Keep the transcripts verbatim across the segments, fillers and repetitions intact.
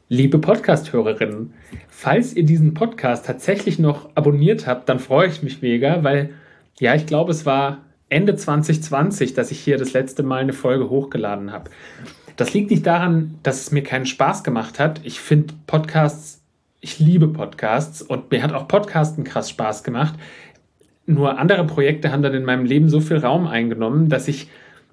Liebe Podcast-Hörerinnen, falls ihr diesen Podcast tatsächlich noch abonniert habt, dann freue ich mich mega, weil, ja, ich glaube, es war Ende zwanzig zwanzig, dass ich hier das letzte Mal eine Folge hochgeladen habe. Das liegt nicht daran, dass es mir keinen Spaß gemacht hat. Ich finde Podcasts, ich liebe Podcasts und mir hat auch Podcasten krass Spaß gemacht. Nur andere Projekte haben dann in meinem Leben so viel Raum eingenommen, dass ich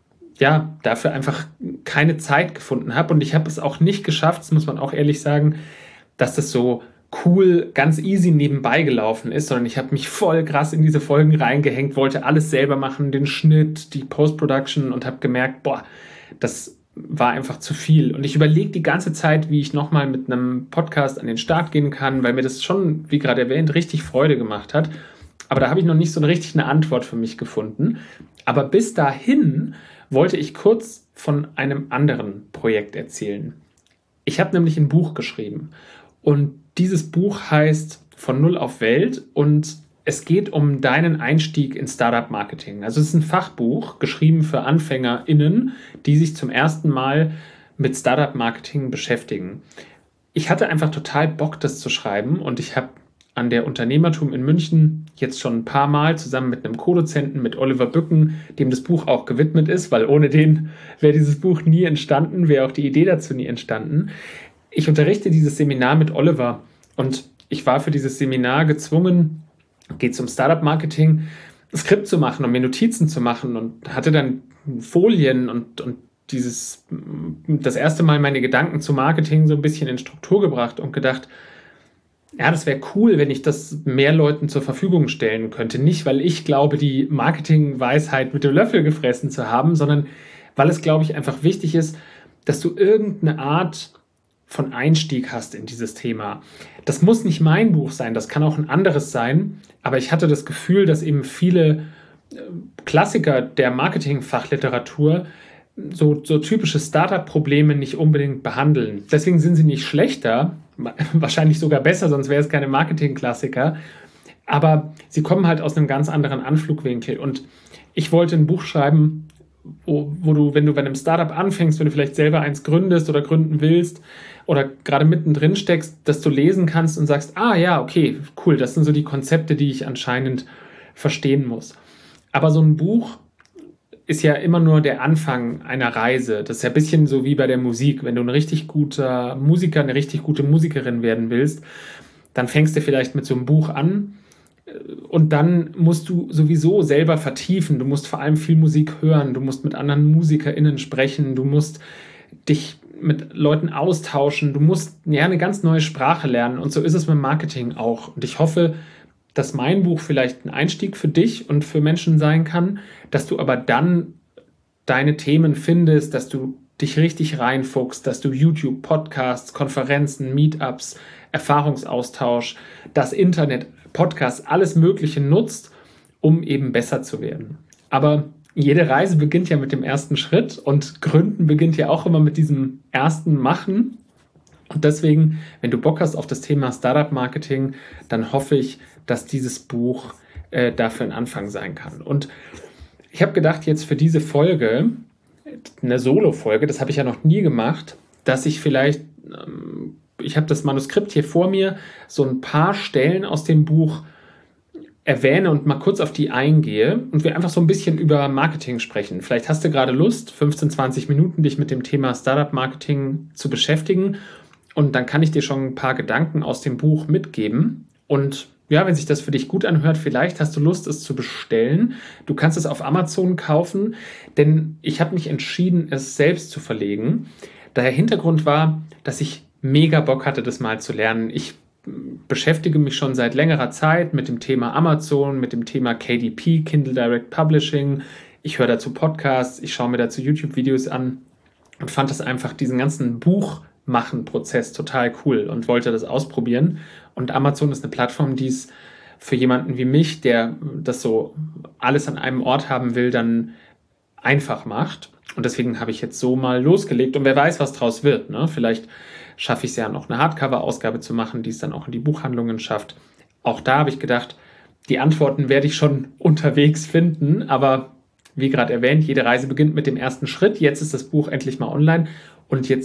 ja, dafür einfach keine Zeit gefunden habe. Und ich habe es auch nicht geschafft, das muss man auch ehrlich sagen, dass das so cool, ganz easy nebenbei gelaufen ist, sondern ich habe mich voll krass in diese Folgen reingehängt, wollte alles selber machen, den Schnitt, die Post-Production und habe gemerkt, boah, das war einfach zu viel. Und ich überlege die ganze Zeit, wie ich nochmal mit einem Podcast an den Start gehen kann, weil mir das schon, wie gerade erwähnt, richtig Freude gemacht hat. Aber da habe ich noch nicht so eine richtig eine Antwort für mich gefunden. Aber bis dahin wollte ich kurz von einem anderen Projekt erzählen. Ich habe nämlich ein Buch geschrieben und dieses Buch heißt Von Null auf Welt und es geht um deinen Einstieg in Startup-Marketing. Also es ist ein Fachbuch, geschrieben für AnfängerInnen, die sich zum ersten Mal mit Startup-Marketing beschäftigen. Ich hatte einfach total Bock, das zu schreiben und ich habe an der Unternehmertum in München jetzt schon ein paar Mal zusammen mit einem Co-Dozenten, mit Oliver Bücken, dem das Buch auch gewidmet ist, weil ohne den wäre dieses Buch nie entstanden, wäre auch die Idee dazu nie entstanden. Ich unterrichte dieses Seminar mit Oliver und ich war für dieses Seminar gezwungen, geht zum Startup-Marketing, ein Skript zu machen und mir Notizen zu machen und hatte dann Folien und, und dieses, das erste Mal meine Gedanken zu Marketing so ein bisschen in Struktur gebracht und gedacht, ja, das wäre cool, wenn ich das mehr Leuten zur Verfügung stellen könnte. Nicht, weil ich glaube, die Marketing-Weisheit mit dem Löffel gefressen zu haben, sondern weil es, glaube ich, einfach wichtig ist, dass du irgendeine Art von Einstieg hast in dieses Thema. Das muss nicht mein Buch sein, das kann auch ein anderes sein, aber ich hatte das Gefühl, dass eben viele Klassiker der Marketing-Fachliteratur so, so typische Startup-Probleme nicht unbedingt behandeln. Deswegen sind sie nicht schlechter, wahrscheinlich sogar besser, sonst wäre es keine Marketing-Klassiker. Aber sie kommen halt aus einem ganz anderen Anflugwinkel. Und ich wollte ein Buch schreiben, wo, wo du, wenn du bei einem Startup anfängst, wenn du vielleicht selber eins gründest oder gründen willst oder gerade mittendrin steckst, dass du lesen kannst und sagst, ah ja, okay, cool, das sind so die Konzepte, die ich anscheinend verstehen muss. Aber so ein Buch ist ja immer nur der Anfang einer Reise. Das ist ja ein bisschen so wie bei der Musik. Wenn du ein richtig guter Musiker, eine richtig gute Musikerin werden willst, dann fängst du vielleicht mit so einem Buch an und dann musst du sowieso selber vertiefen. Du musst vor allem viel Musik hören, du musst mit anderen MusikerInnen sprechen, du musst dich mit Leuten austauschen, du musst ja eine ganz neue Sprache lernen und so ist es mit Marketing auch. Und ich hoffe, dass mein Buch vielleicht ein Einstieg für dich und für Menschen sein kann, dass du aber dann deine Themen findest, dass du dich richtig reinfuchst, dass du YouTube, Podcasts, Konferenzen, Meetups, Erfahrungsaustausch, das Internet, Podcasts, alles Mögliche nutzt, um eben besser zu werden. Aber jede Reise beginnt ja mit dem ersten Schritt und Gründen beginnt ja auch immer mit diesem ersten Machen. Und deswegen, wenn du Bock hast auf das Thema Startup-Marketing, dann hoffe ich, dass dieses Buch äh, dafür ein Anfang sein kann. Und ich habe gedacht, jetzt für diese Folge, eine Solo-Folge, das habe ich ja noch nie gemacht, dass ich vielleicht, ähm, ich habe das Manuskript hier vor mir, so ein paar Stellen aus dem Buch erwähne und mal kurz auf die eingehe und wir einfach so ein bisschen über Marketing sprechen. Vielleicht hast du gerade Lust, fünfzehn, zwanzig Minuten dich mit dem Thema Startup-Marketing zu beschäftigen und dann kann ich dir schon ein paar Gedanken aus dem Buch mitgeben und ja, wenn sich das für dich gut anhört, vielleicht hast du Lust, es zu bestellen. Du kannst es auf Amazon kaufen, denn ich habe mich entschieden, es selbst zu verlegen. Der Hintergrund war, dass ich mega Bock hatte, das mal zu lernen. Ich beschäftige mich schon seit längerer Zeit mit dem Thema Amazon, mit dem Thema K D P, Kindle Direct Publishing. Ich höre dazu Podcasts, ich schaue mir dazu YouTube-Videos an und fand das einfach, diesen ganzen Buchmachen-Prozess total cool und wollte das ausprobieren. Und Amazon ist eine Plattform, die es für jemanden wie mich, der das so alles an einem Ort haben will, dann einfach macht. Und deswegen habe ich jetzt so mal losgelegt und wer weiß, was draus wird. Ne? Vielleicht schaffe ich es ja noch, eine Hardcover-Ausgabe zu machen, die es dann auch in die Buchhandlungen schafft. Auch da habe ich gedacht, die Antworten werde ich schon unterwegs finden, aber wie gerade erwähnt, jede Reise beginnt mit dem ersten Schritt. Jetzt ist das Buch endlich mal online und jetzt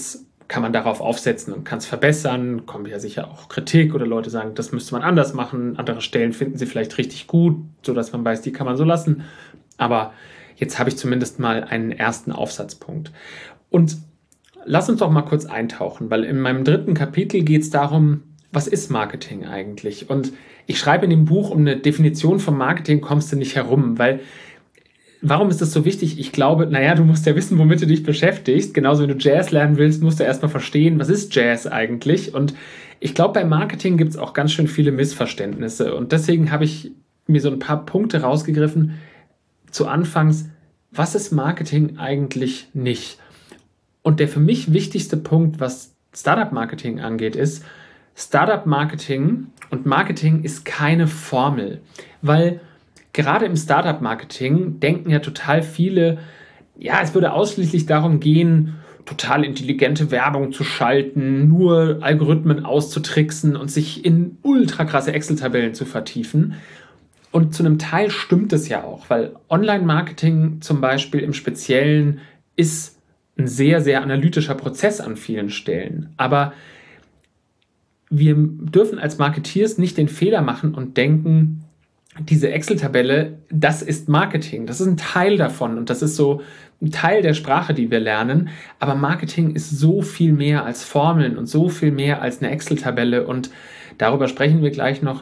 kann man darauf aufsetzen und kann es verbessern. Kommt ja sicher auch Kritik oder Leute sagen, das müsste man anders machen. Andere Stellen finden sie vielleicht richtig gut, sodass man weiß, die kann man so lassen. Aber jetzt habe ich zumindest mal einen ersten Aufsatzpunkt. Und lass uns doch mal kurz eintauchen, weil in meinem dritten Kapitel geht es darum, was ist Marketing eigentlich? Und ich schreibe in dem Buch, um eine Definition von Marketing kommst du nicht herum, weil warum ist das so wichtig? Ich glaube, naja, du musst ja wissen, womit du dich beschäftigst. Genauso wenn du Jazz lernen willst, musst du erstmal verstehen, was ist Jazz eigentlich? Und ich glaube, beim Marketing gibt es auch ganz schön viele Missverständnisse. Und deswegen habe ich mir so ein paar Punkte rausgegriffen. Zu Anfangs, was ist Marketing eigentlich nicht? Und der für mich wichtigste Punkt, was Startup-Marketing angeht, ist, Startup-Marketing und Marketing ist keine Formel, weil gerade im Startup-Marketing denken ja total viele, ja, es würde ausschließlich darum gehen, total intelligente Werbung zu schalten, nur Algorithmen auszutricksen und sich in ultra krasse Excel-Tabellen zu vertiefen. Und zu einem Teil stimmt es ja auch, weil Online-Marketing zum Beispiel im Speziellen ist ein sehr, sehr analytischer Prozess an vielen Stellen. Aber wir dürfen als Marketeers nicht den Fehler machen und denken, diese Excel-Tabelle, das ist Marketing. Das ist ein Teil davon und das ist so ein Teil der Sprache, die wir lernen. Aber Marketing ist so viel mehr als Formeln und so viel mehr als eine Excel-Tabelle. Und darüber sprechen wir gleich noch.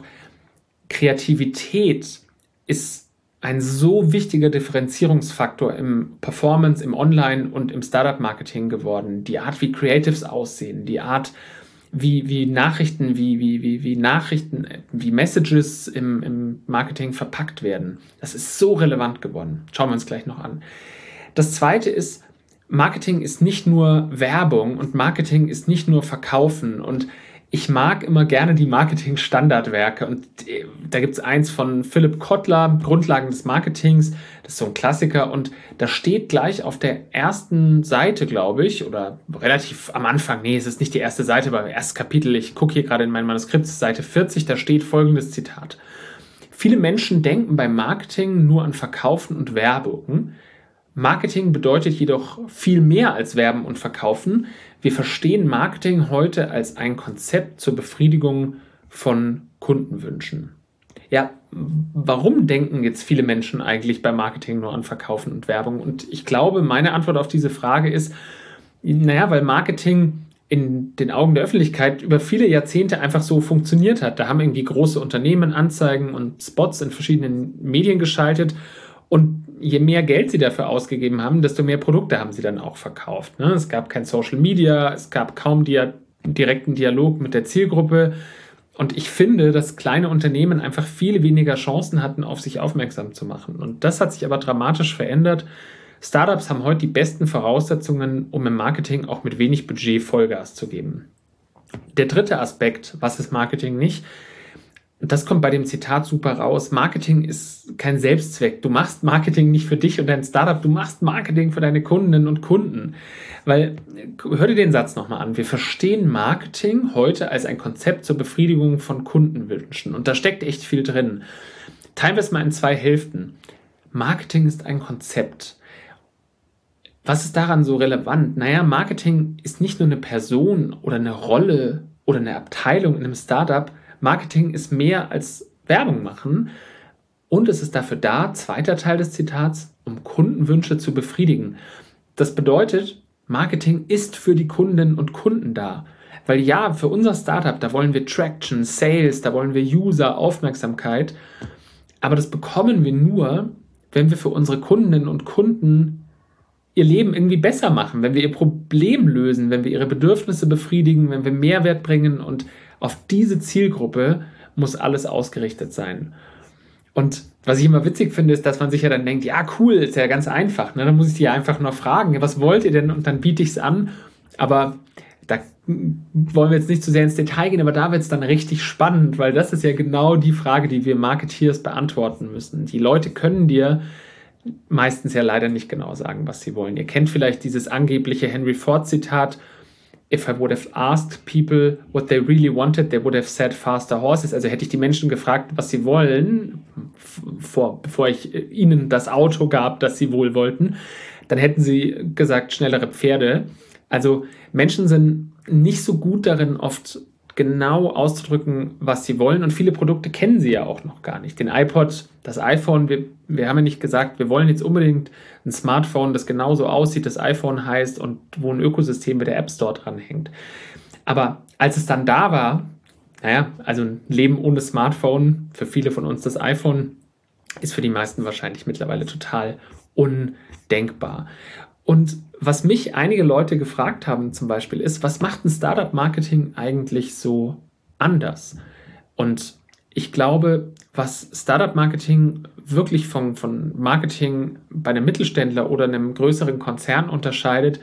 Kreativität ist ein so wichtiger Differenzierungsfaktor im Performance, im Online- und im Startup-Marketing geworden. Die Art, wie Creatives aussehen, die Art, wie, wie Nachrichten, wie, wie, wie, wie Nachrichten, wie Messages im, im Marketing verpackt werden. Das ist so relevant geworden. Schauen wir uns gleich noch an. Das Zweite ist, Marketing ist nicht nur Werbung und Marketing ist nicht nur Verkaufen. Und ich mag immer gerne die Marketing-Standardwerke und da gibt es eins von Philipp Kotler, Grundlagen des Marketings, das ist so ein Klassiker und da steht gleich auf der ersten Seite, glaube ich, oder relativ am Anfang, nee, es ist nicht die erste Seite, aber erstes Kapitel, ich gucke hier gerade in mein Manuskript, Seite vierzig, da steht folgendes Zitat. Viele Menschen denken beim Marketing nur an Verkaufen und Werbung. Marketing bedeutet jedoch viel mehr als Werben und Verkaufen. Wir verstehen Marketing heute als ein Konzept zur Befriedigung von Kundenwünschen. Ja, warum denken jetzt viele Menschen eigentlich beim Marketing nur an Verkaufen und Werbung? Und ich glaube, meine Antwort auf diese Frage ist, naja, weil Marketing in den Augen der Öffentlichkeit über viele Jahrzehnte einfach so funktioniert hat. Da haben irgendwie große Unternehmen Anzeigen und Spots in verschiedenen Medien geschaltet und je mehr Geld sie dafür ausgegeben haben, desto mehr Produkte haben sie dann auch verkauft. Ne? Es gab kein Social Media, es gab kaum dia- direkten Dialog mit der Zielgruppe. Und ich finde, dass kleine Unternehmen einfach viel weniger Chancen hatten, auf sich aufmerksam zu machen. Und das hat sich aber dramatisch verändert. Startups haben heute die besten Voraussetzungen, um im Marketing auch mit wenig Budget Vollgas zu geben. Der dritte Aspekt, was ist Marketing nicht? Das kommt bei dem Zitat super raus. Marketing ist kein Selbstzweck. Du machst Marketing nicht für dich und dein Startup, du machst Marketing für deine Kundinnen und Kunden. Weil, hör dir den Satz nochmal an. Wir verstehen Marketing heute als ein Konzept zur Befriedigung von Kundenwünschen. Und da steckt echt viel drin. Teilen wir es mal in zwei Hälften. Marketing ist ein Konzept. Was ist daran so relevant? Naja, Marketing ist nicht nur eine Person oder eine Rolle oder eine Abteilung in einem Startup. Marketing ist mehr als Werbung machen und es ist dafür da, zweiter Teil des Zitats, um Kundenwünsche zu befriedigen. Das bedeutet, Marketing ist für die Kundinnen und Kunden da. Weil ja, für unser Startup, da wollen wir Traction, Sales, da wollen wir User, Aufmerksamkeit. Aber das bekommen wir nur, wenn wir für unsere Kundinnen und Kunden ihr Leben irgendwie besser machen, wenn wir ihr Problem lösen, wenn wir ihre Bedürfnisse befriedigen, wenn wir Mehrwert bringen und auf diese Zielgruppe muss alles ausgerichtet sein. Und was ich immer witzig finde, ist, dass man sich ja dann denkt, ja cool, ist ja ganz einfach. Ne? Dann muss ich die ja einfach nur fragen, was wollt ihr denn? Und dann biete ich es an. Aber da wollen wir jetzt nicht zu sehr ins Detail gehen, aber da wird es dann richtig spannend, weil das ist ja genau die Frage, die wir Marketeers beantworten müssen. Die Leute können dir meistens ja leider nicht genau sagen, was sie wollen. Ihr kennt vielleicht dieses angebliche Henry Ford-Zitat, If I would have asked people what they really wanted, they would have said faster horses. Also hätte ich die Menschen gefragt, was sie wollen, vor, bevor ich ihnen das Auto gab, das sie wohl wollten, dann hätten sie gesagt, schnellere Pferde. Also Menschen sind nicht so gut darin, oft genau auszudrücken, was sie wollen. Und viele Produkte kennen sie ja auch noch gar nicht. Den iPod, das iPhone, wir, wir haben ja nicht gesagt, wir wollen jetzt unbedingt ein Smartphone, das genauso aussieht, das iPhone heißt und wo ein Ökosystem wie der App Store dran hängt. Aber als es dann da war, naja, also ein Leben ohne Smartphone, für viele von uns das iPhone, ist für die meisten wahrscheinlich mittlerweile total undenkbar. Und was mich einige Leute gefragt haben zum Beispiel ist, was macht ein Startup-Marketing eigentlich so anders? Und ich glaube, was Startup-Marketing wirklich von, von Marketing bei einem Mittelständler oder einem größeren Konzern unterscheidet,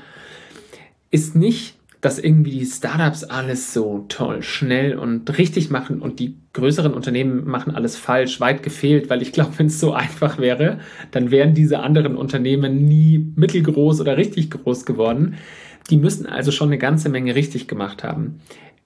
ist nicht, dass irgendwie die Startups alles so toll, schnell und richtig machen und die größeren Unternehmen machen alles falsch, weit gefehlt, weil ich glaube, wenn es so einfach wäre, dann wären diese anderen Unternehmen nie mittelgroß oder richtig groß geworden. Die müssen also schon eine ganze Menge richtig gemacht haben.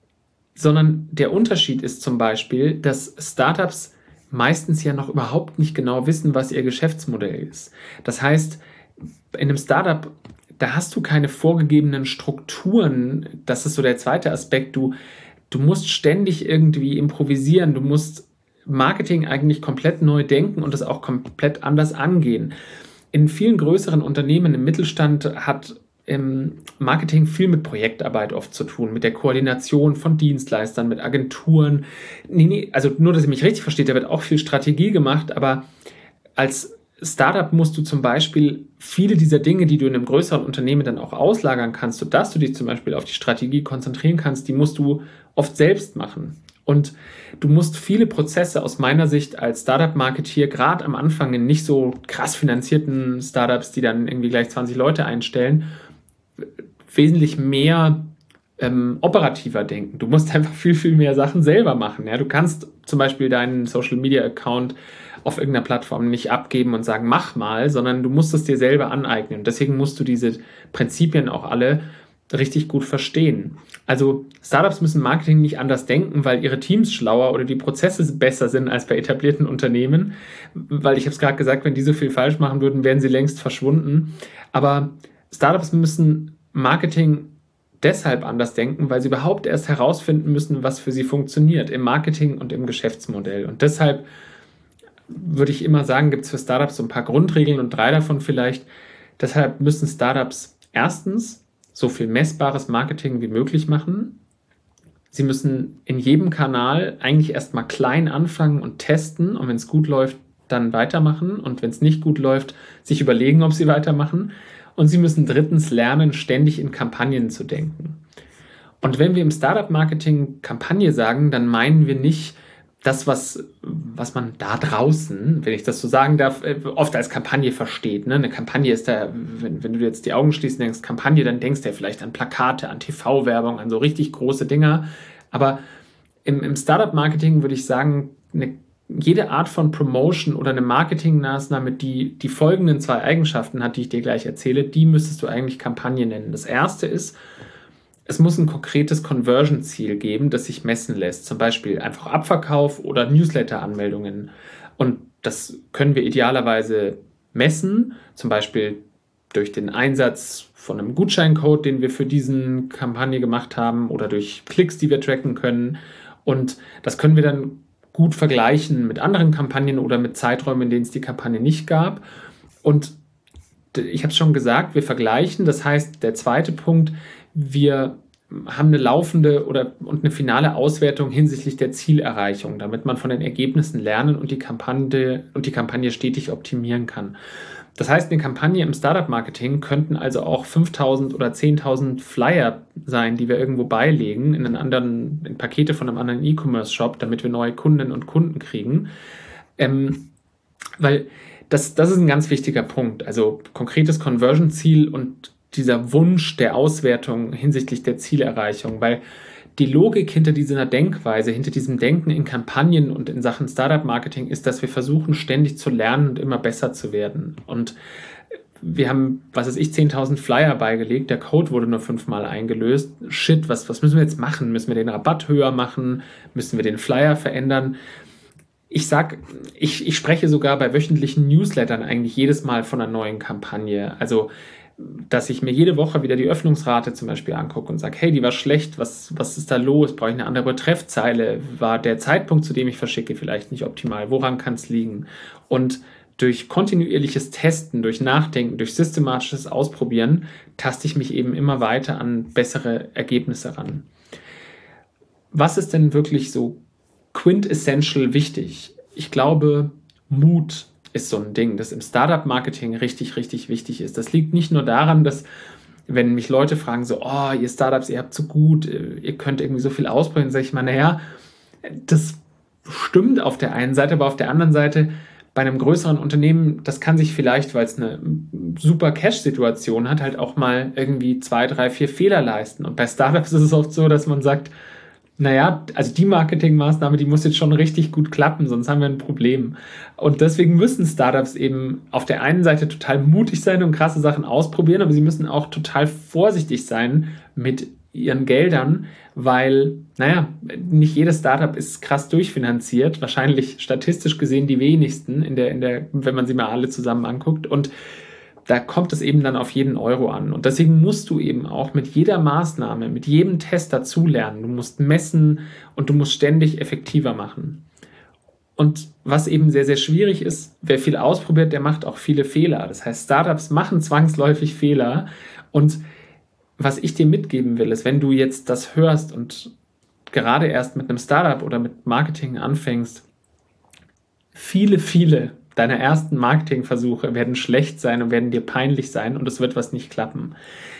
Sondern der Unterschied ist zum Beispiel, dass Startups meistens ja noch überhaupt nicht genau wissen, was ihr Geschäftsmodell ist. Das heißt, in einem Startup da hast du keine vorgegebenen Strukturen. Das ist so der zweite Aspekt. Du, du musst ständig irgendwie improvisieren. Du musst Marketing eigentlich komplett neu denken und das auch komplett anders angehen. In vielen größeren Unternehmen im Mittelstand hat im Marketing viel mit Projektarbeit oft zu tun, mit der Koordination von Dienstleistern, mit Agenturen. Nee, nee, also nur, dass ihr mich richtig versteht, da wird auch viel Strategie gemacht, aber als Startup musst du zum Beispiel viele dieser Dinge, die du in einem größeren Unternehmen dann auch auslagern kannst, sodass du dich zum Beispiel auf die Strategie konzentrieren kannst, die musst du oft selbst machen. Und du musst viele Prozesse aus meiner Sicht als Startup-Marketeer, gerade am Anfang in nicht so krass finanzierten Startups, die dann irgendwie gleich zwanzig Leute einstellen, wesentlich mehr ähm, operativer denken. Du musst einfach viel, viel mehr Sachen selber machen. Ja? Du kannst zum Beispiel deinen Social-Media-Account auf irgendeiner Plattform nicht abgeben und sagen, mach mal, sondern du musst es dir selber aneignen. Und deswegen musst du diese Prinzipien auch alle richtig gut verstehen. Also Startups müssen Marketing nicht anders denken, weil ihre Teams schlauer oder die Prozesse besser sind als bei etablierten Unternehmen. Weil ich habe es gerade gesagt, wenn die so viel falsch machen würden, wären sie längst verschwunden. Aber Startups müssen Marketing deshalb anders denken, weil sie überhaupt erst herausfinden müssen, was für sie funktioniert im Marketing und im Geschäftsmodell. Und deshalb würde ich immer sagen, gibt es für Startups so ein paar Grundregeln und drei davon vielleicht. Deshalb müssen Startups erstens so viel messbares Marketing wie möglich machen. Sie müssen in jedem Kanal eigentlich erstmal klein anfangen und testen und wenn es gut läuft, dann weitermachen und wenn es nicht gut läuft, sich überlegen, ob sie weitermachen. Und sie müssen drittens lernen, ständig in Kampagnen zu denken. Und wenn wir im Startup-Marketing Kampagne sagen, dann meinen wir nicht das, was, was man da draußen, wenn ich das so sagen darf, oft als Kampagne versteht. Ne? Eine Kampagne ist da, wenn, wenn du jetzt die Augen schließt und denkst Kampagne, dann denkst du ja vielleicht an Plakate, an T V-Werbung, an so richtig große Dinger. Aber im, im Startup-Marketing würde ich sagen, eine, jede Art von Promotion oder eine Marketingmaßnahme, die die folgenden zwei Eigenschaften hat, die ich dir gleich erzähle, die müsstest du eigentlich Kampagne nennen. Das erste ist, es muss ein konkretes Conversion-Ziel geben, das sich messen lässt. Zum Beispiel einfach Abverkauf oder Newsletter-Anmeldungen. Und das können wir idealerweise messen, zum Beispiel durch den Einsatz von einem Gutscheincode, den wir für diese Kampagne gemacht haben oder durch Klicks, die wir tracken können. Und das können wir dann gut vergleichen mit anderen Kampagnen oder mit Zeiträumen, in denen es die Kampagne nicht gab. Und ich habe es schon gesagt, wir vergleichen. Das heißt, der zweite Punkt, wir haben eine laufende oder und eine finale Auswertung hinsichtlich der Zielerreichung, damit man von den Ergebnissen lernen und die Kampagne und die Kampagne stetig optimieren kann. Das heißt, eine Kampagne im Startup-Marketing könnten also auch fünftausend oder zehntausend Flyer sein, die wir irgendwo beilegen in einen anderen, in Pakete von einem anderen E-Commerce-Shop, damit wir neue Kundinnen und Kunden kriegen. Ähm, weil das, das ist ein ganz wichtiger Punkt. Also konkretes Conversion-Ziel und dieser Wunsch der Auswertung hinsichtlich der Zielerreichung, weil die Logik hinter dieser Denkweise, hinter diesem Denken in Kampagnen und in Sachen Startup-Marketing ist, dass wir versuchen, ständig zu lernen und immer besser zu werden. Und wir haben, was weiß ich, zehntausend Flyer beigelegt, der Code wurde nur fünfmal eingelöst. Shit, was, was müssen wir jetzt machen? Müssen wir den Rabatt höher machen? Müssen wir den Flyer verändern? Ich sag, ich, ich spreche sogar bei wöchentlichen Newslettern eigentlich jedes Mal von einer neuen Kampagne. Also dass ich mir jede Woche wieder die Öffnungsrate zum Beispiel angucke und sage, hey, die war schlecht, was, was ist da los? Brauche ich eine andere Betreffzeile? War der Zeitpunkt, zu dem ich verschicke, vielleicht nicht optimal? Woran kann es liegen? Und durch kontinuierliches Testen, durch Nachdenken, durch systematisches Ausprobieren taste ich mich eben immer weiter an bessere Ergebnisse ran. Was ist denn wirklich so quintessential wichtig? Ich glaube, Mut ist so ein Ding, das im Startup-Marketing richtig, richtig wichtig ist. Das liegt nicht nur daran, dass, wenn mich Leute fragen, so, oh, ihr Startups, ihr habt so gut, ihr könnt irgendwie so viel ausprobieren, sage ich mal, naja, das stimmt auf der einen Seite, aber auf der anderen Seite, bei einem größeren Unternehmen, das kann sich vielleicht, weil es eine super Cash-Situation hat, halt auch mal irgendwie zwei, drei, vier Fehler leisten. Und bei Startups ist es oft so, dass man sagt, naja, also die Marketingmaßnahme, die muss jetzt schon richtig gut klappen, sonst haben wir ein Problem. Und deswegen müssen Startups eben auf der einen Seite total mutig sein und krasse Sachen ausprobieren, aber sie müssen auch total vorsichtig sein mit ihren Geldern, weil, naja, nicht jedes Startup ist krass durchfinanziert, wahrscheinlich statistisch gesehen die wenigsten, in der, in der, wenn man sie mal alle zusammen anguckt. Und da kommt es eben dann auf jeden Euro an. Und deswegen musst du eben auch mit jeder Maßnahme, mit jedem Test dazulernen. Du musst messen und du musst ständig effektiver machen. Und was eben sehr, sehr schwierig ist, wer viel ausprobiert, der macht auch viele Fehler. Das heißt, Startups machen zwangsläufig Fehler. Und was ich dir mitgeben will, ist, wenn du jetzt das hörst und gerade erst mit einem Startup oder mit Marketing anfängst, viele, viele deine ersten Marketingversuche werden schlecht sein und werden dir peinlich sein und es wird was nicht klappen.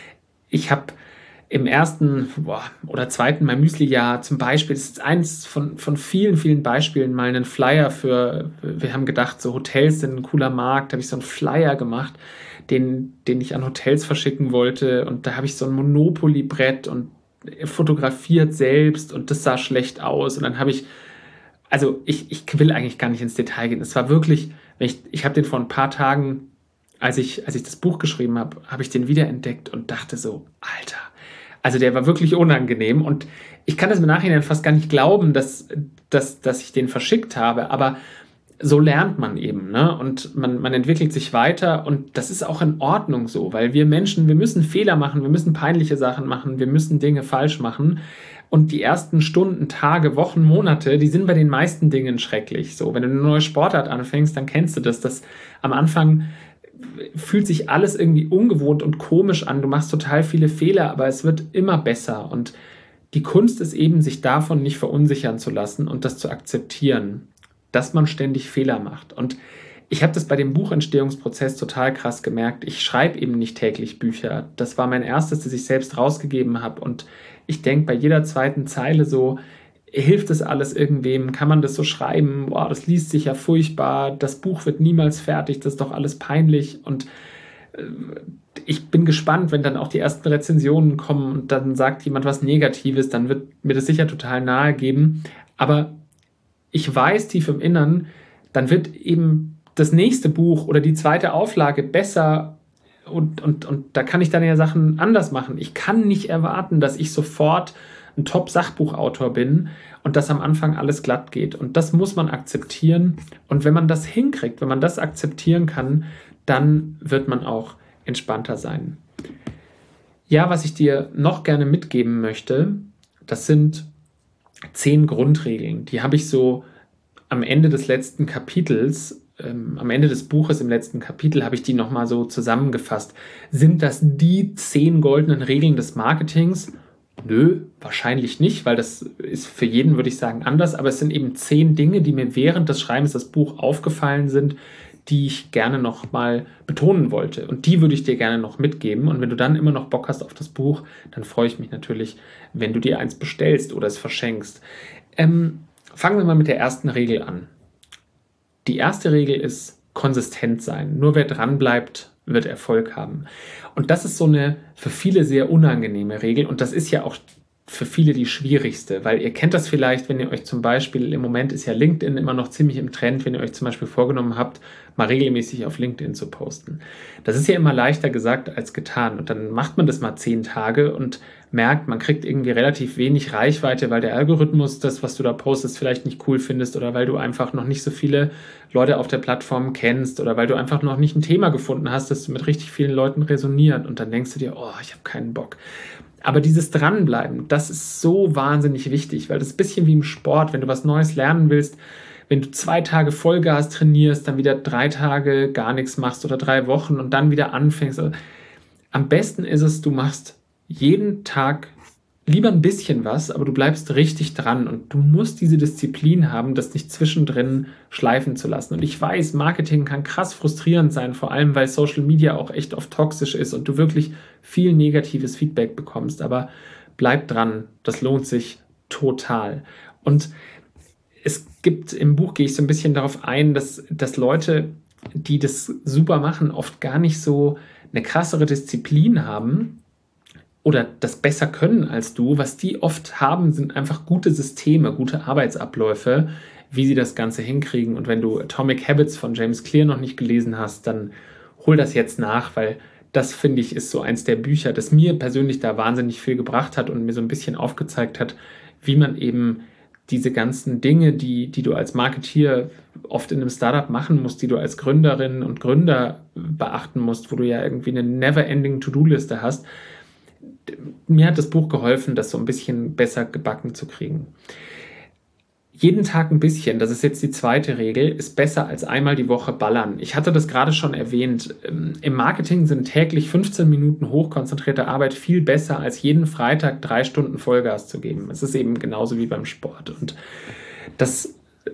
Ich habe im ersten boah, oder zweiten mein Müsli-Jahr zum Beispiel, das ist eins von, von vielen, vielen Beispielen, mal einen Flyer für, wir haben gedacht, so Hotels sind ein cooler Markt, da habe ich so einen Flyer gemacht, den, den ich an Hotels verschicken wollte und da habe ich so ein Monopoly-Brett und fotografiert selbst und das sah schlecht aus und dann habe ich Also ich, ich will eigentlich gar nicht ins Detail gehen. Es war wirklich, ich, ich habe den vor ein paar Tagen, als ich, als ich das Buch geschrieben habe, habe ich den wiederentdeckt und dachte so, Alter, also der war wirklich unangenehm und ich kann das im Nachhinein fast gar nicht glauben, dass, dass, dass ich den verschickt habe, aber so lernt man eben, ne? Und man, man entwickelt sich weiter und das ist auch in Ordnung so, weil wir Menschen, wir müssen Fehler machen, wir müssen peinliche Sachen machen, wir müssen Dinge falsch machen. Und die ersten Stunden, Tage, Wochen, Monate, die sind bei den meisten Dingen schrecklich. So, wenn du eine neue Sportart anfängst, dann kennst du das. Das am Anfang fühlt sich alles irgendwie ungewohnt und komisch an. Du machst total viele Fehler, aber es wird immer besser. Und die Kunst ist eben, sich davon nicht verunsichern zu lassen und das zu akzeptieren, dass man ständig Fehler macht. Und ich habe das bei dem Buchentstehungsprozess total krass gemerkt. Ich schreibe eben nicht täglich Bücher. Das war mein erstes, das ich selbst rausgegeben habe. Und ich denke bei jeder zweiten Zeile so, hilft das alles irgendwem? Kann man das so schreiben? Boah, das liest sich ja furchtbar. Das Buch wird niemals fertig. Das ist doch alles peinlich. Und äh, ich bin gespannt, wenn dann auch die ersten Rezensionen kommen und dann sagt jemand was Negatives, dann wird mir das sicher total nahe geben. Aber ich weiß tief im Innern, dann wird eben das nächste Buch oder die zweite Auflage besser und, und, und da kann ich dann ja Sachen anders machen. Ich kann nicht erwarten, dass ich sofort ein Top-Sachbuchautor bin und dass am Anfang alles glatt geht. Und das muss man akzeptieren. Und wenn man das hinkriegt, wenn man das akzeptieren kann, dann wird man auch entspannter sein. Ja, was ich dir noch gerne mitgeben möchte, das sind zehn Grundregeln. Die habe ich so am Ende des letzten Kapitels Ähm, am Ende des Buches, im letzten Kapitel, habe ich die nochmal so zusammengefasst. Sind das die zehn goldenen Regeln des Marketings? Nö, wahrscheinlich nicht, weil das ist für jeden, würde ich sagen, anders. Aber es sind eben zehn Dinge, die mir während des Schreibens des Buchs aufgefallen sind, die ich gerne nochmal betonen wollte. Und die würde ich dir gerne noch mitgeben. Und wenn du dann immer noch Bock hast auf das Buch, dann freue ich mich natürlich, wenn du dir eins bestellst oder es verschenkst. Ähm, fangen wir mal mit der ersten Regel an. Die erste Regel ist konsistent sein. Nur wer dran bleibt, wird Erfolg haben. Und das ist so eine für viele sehr unangenehme Regel. Und das ist ja auch für viele die schwierigste, weil ihr kennt das vielleicht, wenn ihr euch zum Beispiel, im Moment ist ja LinkedIn immer noch ziemlich im Trend, wenn ihr euch zum Beispiel vorgenommen habt, mal regelmäßig auf LinkedIn zu posten. Das ist ja immer leichter gesagt als getan. Und dann macht man das mal zehn Tage und merkt, man kriegt irgendwie relativ wenig Reichweite, weil der Algorithmus das, was du da postest, vielleicht nicht cool findest oder weil du einfach noch nicht so viele Leute auf der Plattform kennst oder weil du einfach noch nicht ein Thema gefunden hast, das mit richtig vielen Leuten resoniert und dann denkst du dir, oh, ich habe keinen Bock. Aber dieses Dranbleiben, das ist so wahnsinnig wichtig, weil das ist ein bisschen wie im Sport, wenn du was Neues lernen willst, wenn du zwei Tage Vollgas trainierst, dann wieder drei Tage gar nichts machst oder drei Wochen und dann wieder anfängst. Am besten ist es, du machst jeden Tag lieber ein bisschen was, aber du bleibst richtig dran und du musst diese Disziplin haben, das nicht zwischendrin schleifen zu lassen. Und ich weiß, Marketing kann krass frustrierend sein, vor allem weil Social Media auch echt oft toxisch ist und du wirklich viel negatives Feedback bekommst, aber bleib dran, das lohnt sich total. Und es gibt, im Buch gehe ich so ein bisschen darauf ein, dass, dass Leute, die das super machen, oft gar nicht so eine krassere Disziplin haben oder das besser können als du. Was die oft haben, sind einfach gute Systeme, gute Arbeitsabläufe, wie sie das Ganze hinkriegen. Und wenn du Atomic Habits von James Clear noch nicht gelesen hast, dann hol das jetzt nach, weil das, finde ich, ist so eins der Bücher, das mir persönlich da wahnsinnig viel gebracht hat und mir so ein bisschen aufgezeigt hat, wie man eben diese ganzen Dinge, die, die du als Marketeer oft in einem Startup machen musst, die du als Gründerin und Gründer beachten musst, wo du ja irgendwie eine never-ending To-Do-Liste hast. Mir hat das Buch geholfen, das so ein bisschen besser gebacken zu kriegen. Jeden Tag ein bisschen, das ist jetzt die zweite Regel, ist besser als einmal die Woche ballern. Ich hatte das gerade schon erwähnt. Im Marketing sind täglich fünfzehn Minuten hochkonzentrierte Arbeit viel besser, als jeden Freitag drei Stunden Vollgas zu geben. Es ist eben genauso wie beim Sport. Und das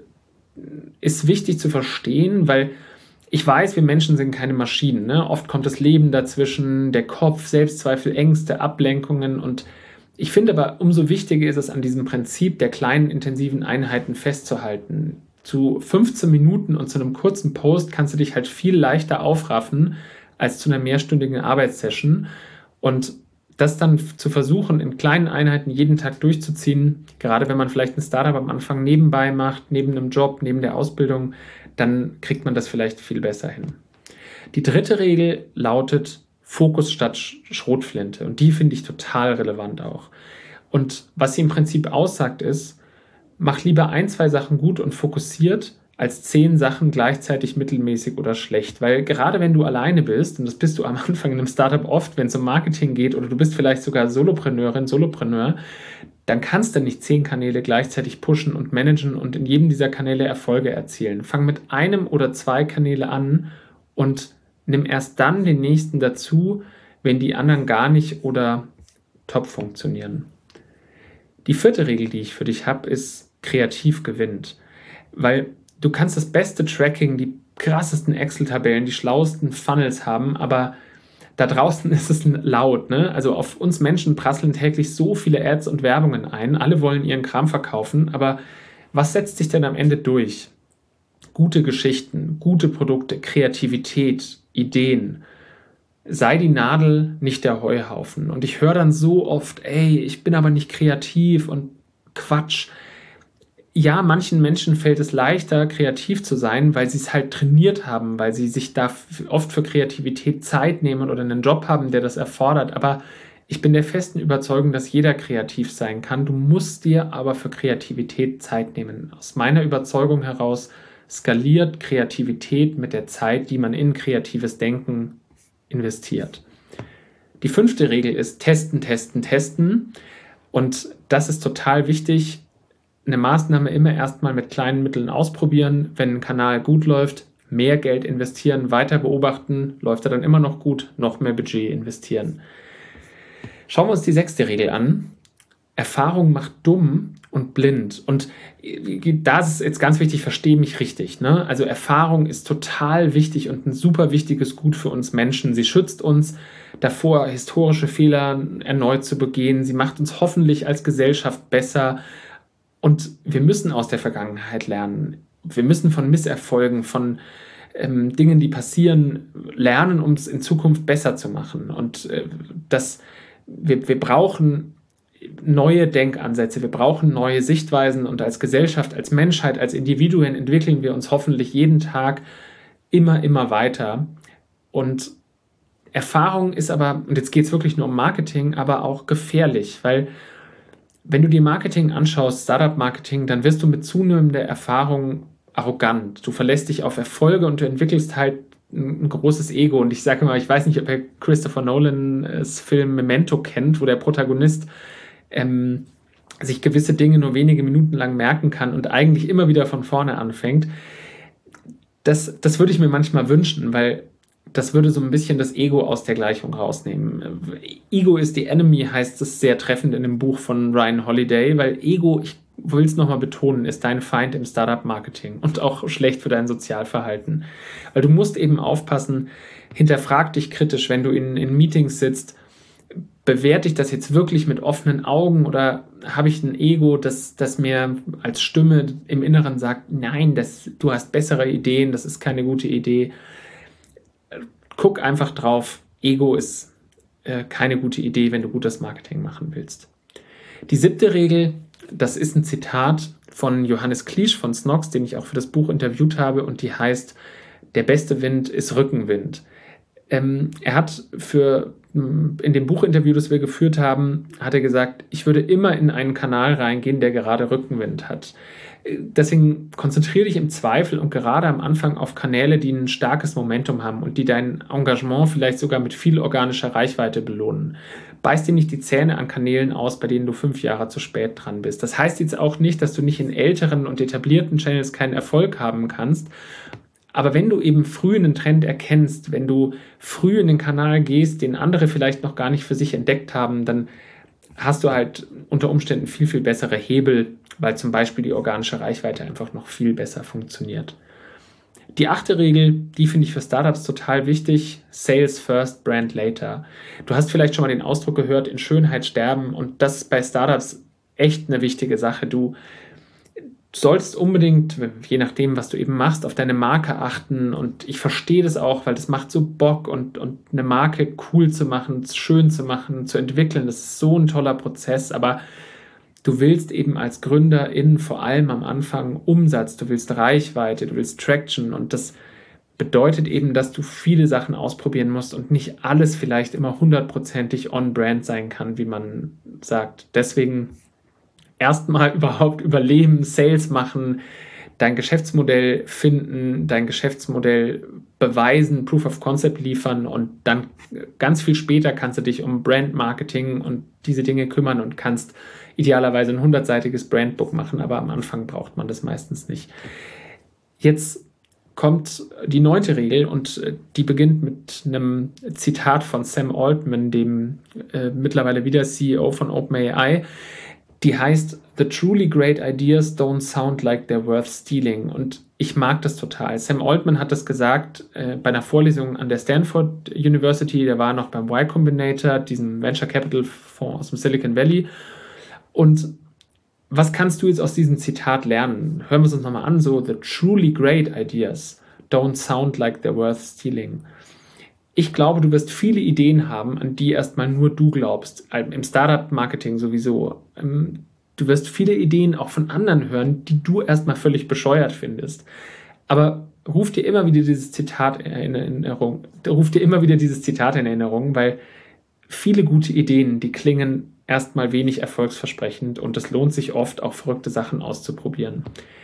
ist wichtig zu verstehen, weil ich weiß, wir Menschen sind keine Maschinen. Ne? Oft kommt das Leben dazwischen, der Kopf, Selbstzweifel, Ängste, Ablenkungen und ich finde aber, umso wichtiger ist es, an diesem Prinzip der kleinen, intensiven Einheiten festzuhalten. Zu fünfzehn Minuten und zu einem kurzen Post kannst du dich halt viel leichter aufraffen als zu einer mehrstündigen Arbeitssession. Und das dann zu versuchen, in kleinen Einheiten jeden Tag durchzuziehen, gerade wenn man vielleicht ein Startup am Anfang nebenbei macht, neben einem Job, neben der Ausbildung, dann kriegt man das vielleicht viel besser hin. Die dritte Regel lautet, Fokus statt Schrotflinte. Und die finde ich total relevant auch. Und was sie im Prinzip aussagt ist, mach lieber ein, zwei Sachen gut und fokussiert, als zehn Sachen gleichzeitig mittelmäßig oder schlecht. Weil gerade wenn du alleine bist, und das bist du am Anfang in einem Startup oft, wenn es um Marketing geht oder du bist vielleicht sogar Solopreneurin, Solopreneur, dann kannst du nicht zehn Kanäle gleichzeitig pushen und managen und in jedem dieser Kanäle Erfolge erzielen. Fang mit einem oder zwei Kanäle an und nimm erst dann den nächsten dazu, wenn die anderen gar nicht oder top funktionieren. Die vierte Regel, die ich für dich habe, ist kreativ gewinnt. Weil du kannst das beste Tracking, die krassesten Excel-Tabellen, die schlauesten Funnels haben, aber da draußen ist es laut. Ne? Also auf uns Menschen prasseln täglich so viele Ads und Werbungen ein. Alle wollen ihren Kram verkaufen, aber was setzt sich denn am Ende durch? Gute Geschichten, gute Produkte, Kreativität, Ideen. Sei die Nadel, nicht der Heuhaufen. Und ich höre dann so oft, ey, ich bin aber nicht kreativ und Quatsch. Ja, manchen Menschen fällt es leichter, kreativ zu sein, weil sie es halt trainiert haben, weil sie sich da oft für Kreativität Zeit nehmen oder einen Job haben, der das erfordert. Aber ich bin der festen Überzeugung, dass jeder kreativ sein kann. Du musst dir aber für Kreativität Zeit nehmen. Aus meiner Überzeugung heraus skaliert Kreativität mit der Zeit, die man in kreatives Denken investiert. Die fünfte Regel ist testen, testen, testen. Und das ist total wichtig. Eine Maßnahme immer erstmal mit kleinen Mitteln ausprobieren. Wenn ein Kanal gut läuft, mehr Geld investieren, weiter beobachten. Läuft er dann immer noch gut, noch mehr Budget investieren. Schauen wir uns die sechste Regel an. Erfahrung macht dumm und blind. Und da ist jetzt ganz wichtig, verstehe mich richtig. Ne? Also Erfahrung ist total wichtig und ein super wichtiges Gut für uns Menschen. Sie schützt uns davor, historische Fehler erneut zu begehen. Sie macht uns hoffentlich als Gesellschaft besser. Und wir müssen aus der Vergangenheit lernen. Wir müssen von Misserfolgen, von ähm, Dingen, die passieren, lernen, um es in Zukunft besser zu machen. Und äh, das, wir, wir brauchen neue Denkansätze, wir brauchen neue Sichtweisen und als Gesellschaft, als Menschheit, als Individuen entwickeln wir uns hoffentlich jeden Tag immer, immer weiter. Und Erfahrung ist aber, und jetzt geht es wirklich nur um Marketing, aber auch gefährlich, weil wenn du dir Marketing anschaust, Startup-Marketing, dann wirst du mit zunehmender Erfahrung arrogant. Du verlässt dich auf Erfolge und du entwickelst halt ein, ein großes Ego. Und ich sage mal, ich weiß nicht, ob ihr Christopher Nolans Film Memento kennt, wo der Protagonist ähm, sich gewisse Dinge nur wenige Minuten lang merken kann und eigentlich immer wieder von vorne anfängt. Das, das würde ich mir manchmal wünschen, weil das würde so ein bisschen das Ego aus der Gleichung rausnehmen. Ego is the enemy heißt es sehr treffend in dem Buch von Ryan Holiday, weil Ego, ich will es nochmal betonen, ist dein Feind im Startup-Marketing und auch schlecht für dein Sozialverhalten. Weil du musst eben aufpassen, hinterfrag dich kritisch, wenn du in, in Meetings sitzt, bewerte ich das jetzt wirklich mit offenen Augen oder habe ich ein Ego, das, das mir als Stimme im Inneren sagt, nein, das, du hast bessere Ideen, das ist keine gute Idee. Guck einfach drauf, Ego ist äh, keine gute Idee, wenn du gutes Marketing machen willst. Die siebte Regel, das ist ein Zitat von Johannes Kliesch von Snox, den ich auch für das Buch interviewt habe, und die heißt, der beste Wind ist Rückenwind. Ähm, er hat für, in dem Buchinterview, das wir geführt haben, hat er gesagt, ich würde immer in einen Kanal reingehen, der gerade Rückenwind hat. Deswegen konzentriere dich im Zweifel und gerade am Anfang auf Kanäle, die ein starkes Momentum haben und die dein Engagement vielleicht sogar mit viel organischer Reichweite belohnen. Beiß dir nicht die Zähne an Kanälen aus, bei denen du fünf Jahre zu spät dran bist. Das heißt jetzt auch nicht, dass du nicht in älteren und etablierten Channels keinen Erfolg haben kannst. Aber wenn du eben früh einen Trend erkennst, wenn du früh in den Kanal gehst, den andere vielleicht noch gar nicht für sich entdeckt haben, dann hast du halt unter Umständen viel, viel bessere Hebel, weil zum Beispiel die organische Reichweite einfach noch viel besser funktioniert. Die achte Regel, die finde ich für Startups total wichtig, Sales first, Brand later. Du hast vielleicht schon mal den Ausdruck gehört, in Schönheit sterben, und das ist bei Startups echt eine wichtige Sache. Du sollst unbedingt, je nachdem, was du eben machst, auf deine Marke achten, und ich verstehe das auch, weil das macht so Bock, und, und eine Marke cool zu machen, schön zu machen, zu entwickeln, das ist so ein toller Prozess, aber du willst eben als Gründerin vor allem am Anfang Umsatz, du willst Reichweite, du willst Traction, und das bedeutet eben, dass du viele Sachen ausprobieren musst und nicht alles vielleicht immer hundertprozentig on-brand sein kann, wie man sagt. Deswegen erstmal überhaupt überleben, Sales machen, dein Geschäftsmodell finden, dein Geschäftsmodell beweisen, Proof of Concept liefern, und dann ganz viel später kannst du dich um Brand-Marketing und diese Dinge kümmern und kannst idealerweise ein hundertseitiges Brandbook machen, aber am Anfang braucht man das meistens nicht. Jetzt kommt die neunte Regel, und die beginnt mit einem Zitat von Sam Altman, dem äh, mittlerweile wieder C E O von OpenAI. Die heißt, "The truly great ideas don't sound like they're worth stealing." Und ich mag das total. Sam Altman hat das gesagt äh, bei einer Vorlesung an der Stanford University. Der war noch beim Y Combinator, diesem Venture Capital Fonds aus dem Silicon Valley. Und was kannst du jetzt aus diesem Zitat lernen? Hören wir es uns nochmal an. So, "The truly great ideas don't sound like they're worth stealing." Ich glaube, du wirst viele Ideen haben, an die erstmal nur du glaubst. Im Startup-Marketing sowieso. Du wirst viele Ideen auch von anderen hören, die du erstmal völlig bescheuert findest. Aber ruf dir immer wieder dieses Zitat in Erinnerung. Ruf dir immer wieder dieses Zitat in Erinnerung, weil viele gute Ideen, die klingen erstmal wenig erfolgsversprechend, und es lohnt sich oft, auch verrückte Sachen auszuprobieren.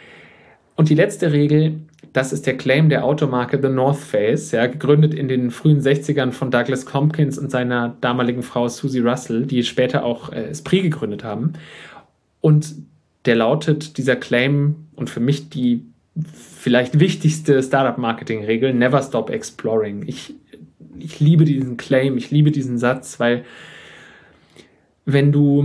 Und die letzte Regel, das ist der Claim der Automarke The North Face, ja, gegründet in den frühen sechzigern von Douglas Tompkins und seiner damaligen Frau Susie Russell, die später auch äh, Esprit gegründet haben. Und der lautet, dieser Claim, und für mich die vielleicht wichtigste Startup-Marketing-Regel, never stop exploring. Ich, ich liebe diesen Claim, ich liebe diesen Satz, weil wenn du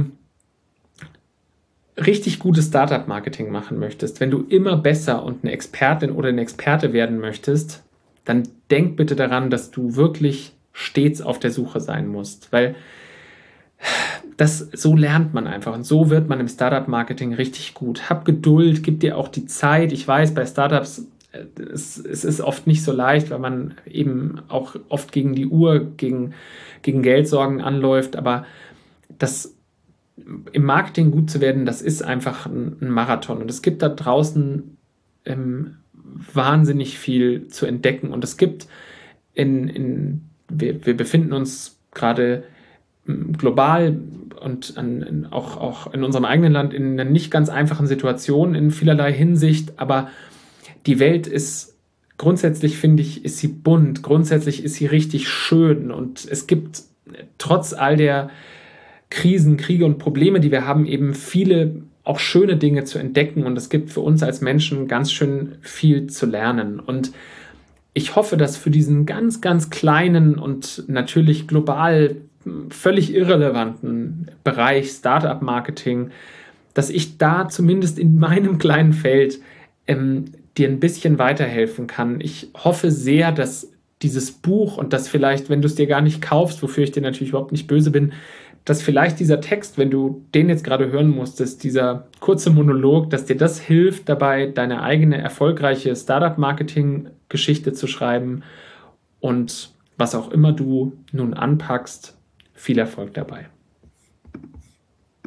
richtig gutes Startup-Marketing machen möchtest, wenn du immer besser und eine Expertin oder ein Experte werden möchtest, dann denk bitte daran, dass du wirklich stets auf der Suche sein musst, weil das, so lernt man einfach, und so wird man im Startup-Marketing richtig gut. Hab Geduld, gib dir auch die Zeit. Ich weiß, bei Startups, es, es ist oft nicht so leicht, weil man eben auch oft gegen die Uhr, gegen, gegen Geldsorgen anläuft, aber das im Marketing gut zu werden, das ist einfach ein, ein Marathon, und es gibt da draußen ähm, wahnsinnig viel zu entdecken, und es gibt in, in wir, wir befinden uns gerade global und an, auch, auch in unserem eigenen Land in einer nicht ganz einfachen Situation in vielerlei Hinsicht, aber die Welt ist grundsätzlich, finde ich, ist sie bunt, grundsätzlich ist sie richtig schön und es gibt trotz all der Krisen, Kriege und Probleme, die wir haben, eben viele auch schöne Dinge zu entdecken und es gibt für uns als Menschen ganz schön viel zu lernen und ich hoffe, dass für diesen ganz, ganz kleinen und natürlich global völlig irrelevanten Bereich Startup-Marketing, dass ich da zumindest in meinem kleinen Feld ähm, dir ein bisschen weiterhelfen kann. Ich hoffe sehr, dass dieses Buch und das vielleicht, wenn du es dir gar nicht kaufst, wofür ich dir natürlich überhaupt nicht böse bin, dass vielleicht dieser Text, wenn du den jetzt gerade hören musstest, dieser kurze Monolog, dass dir das hilft dabei, deine eigene erfolgreiche Startup-Marketing-Geschichte zu schreiben und was auch immer du nun anpackst, viel Erfolg dabei.